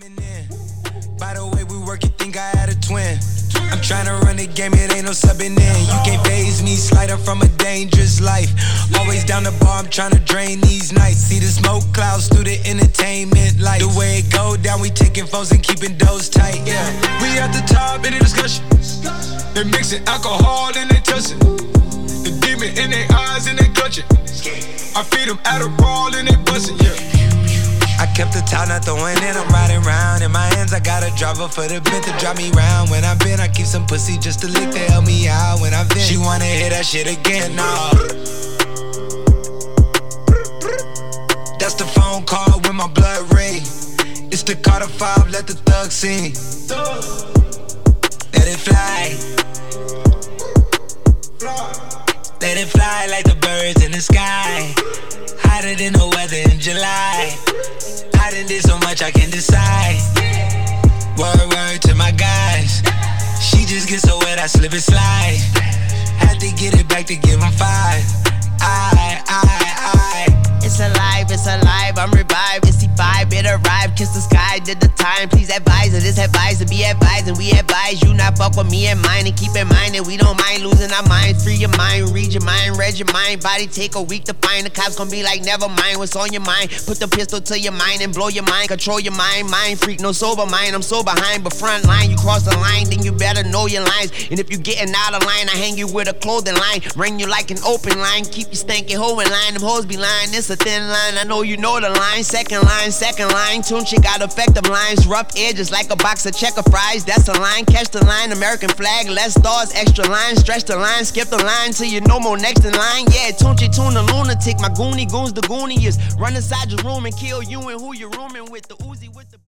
coming in. By the way we work, you think I had a twin. I'm tryna run the game, it ain't no subbing in. You can't faze me, slide up from a dangerous life. Always down the bar, I'm tryna drain these nights. See the smoke clouds through the entertainment light. The way it go down, we taking phones and keeping those tight, yeah. We at the top in the discussion. They mixing alcohol and they touching. The demon in their eyes and they clutching. I feed them Adderall and they bustin', yeah. I kept the top, not throwing it, I'm riding round. In my hands, I got a driver for the bit to drive me round. When I've been, I keep some pussy just to lick to help me out. When I've been, she wanna hear that shit again, nah. That's the phone call with my blood ring. It's the Carter 5, let the thug sing. Let it fly. Let it fly like the birds in the sky. Hotter than the weather in July. I done did so much I can't decide. Word to my guys. She just gets so wet I slip and slide. Had to get it back to give them 5. It's alive, I'm revived. It's the vibe, it arrived. Kiss the sky, did the time. Please advise it, this advice to be advised. And we advise you not fuck with me and mine. And keep in mind that we don't mind losing our minds. Free your mind, read your mind, read your mind. Body take a week to find. The cops gon' be like, never mind what's on your mind. Put the pistol to your mind and blow your mind. Control your mind, mind freak, no sober mind. I'm so behind, but front line. You cross the line, then you better know your lines. And if you getting out of line, I hang you with a clothing line. Ring you like an open line. Keep you stanky hoe in line. Them hoes be lying, it's a thin line. I know you know the line. Second line. Tune shit got effective lines. Rough edges like a box of checker fries. That's a line, catch the line. American flag, less stars, extra line. Stretch the line, skip the line till you no more next in line. Yeah, tune the lunatic. My goonie goons the gooniest. Run inside your room and kill you and who you're rooming with. The Uzi with the